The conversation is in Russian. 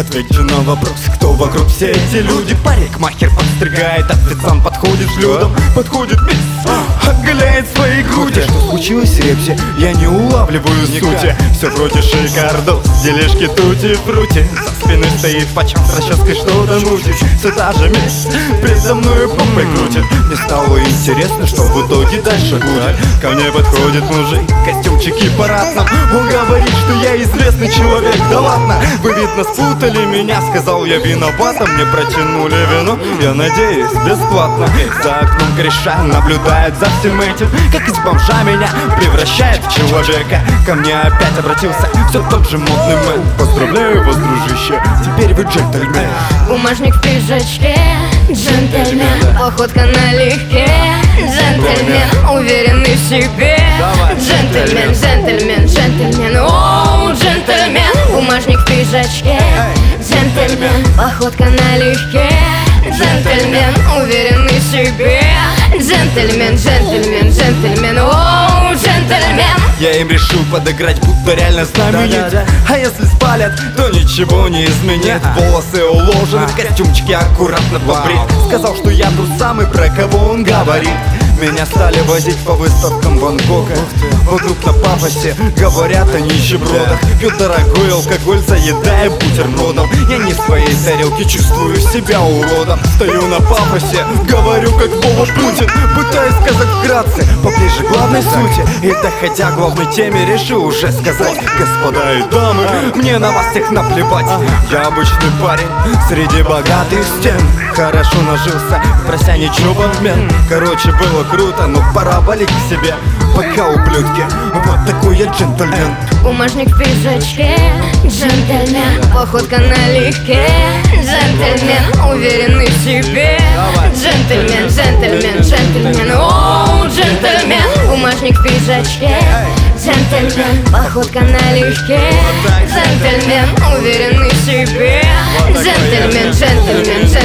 Отвечу на вопрос, кто вокруг все эти люди. Парикмахер подстригает, официант подходит с людом. Подходит мисс, оголяет свои груди. Что случилось, Репси? Я не улавливаю сути. Все вроде шикардос, дележки тути-фрути. За спиной стоит пачок с расческой, что-то мутит. Все та же мисс предо мною попой крутит. Мне стало интересно, что в итоге дальше будет. Ко мне подходит мужик, костюмчики парадном. Он говорит, что я известный человек. Да ладно, вы видно спутали меня. Сказал я виновата, мне протянули вино. Я надеюсь, бесплатно. За окном кореша наблюдает за всем этим. Как из бомжа меня превращает в человека. Ко мне опять обратился все тот же модный мэн. Поздравляю вас, дружище, теперь вы джентльмен. Бумажник в пиджачке, джентльмен. Походка налегке, джентльмен. Уверенный в себе, джентльмен, джентльмен, джентльмен. Оу, джентльмен. Бумажник в пиджачке, джентльмен. Походка налегке, джентльмен. Уверенный в себе, джентльмен, джентльмен, джентльмен. Оу, джентльмен. Я им решил подыграть, будто реально знаменит. А если спалят, то ничего не изменит. Волосы уложены, в костюмчике аккуратно побрит. Сказал, что я тот самый, про кого он говорит. Меня стали возить по выставкам Ван Гога. Вокруг на пафосе говорят о нищебродах. Пьют дорогой алкоголь, заедая бутербродом. Я не в своей тарелке, чувствую себя уродом. Стою на пафосе, говорю как Вова Путин. Пытаюсь сказать вкратце, поближе к главной сути. И доходя к главной теме, решил уже сказать: господа и дамы, мне на вас всех наплевать. Я обычный парень среди богатых стен. Хорошо нажился, прося ничего в обмен. Короче, было круто, но пора валить к себе. Пока, ублюдки, вот такой я джентльмен. Бумажник в пиджачке, джентльмен. Походка налегке, джентльмен. Уверенный в себе, джентльмен, джентльмен, джентльмен. Оу, джентльмен. Бумажник в пиджачке, джентльмен. Походка налегке, джентльмен. Уверенный в себе, джентльмен, джентльмен, джентльмен.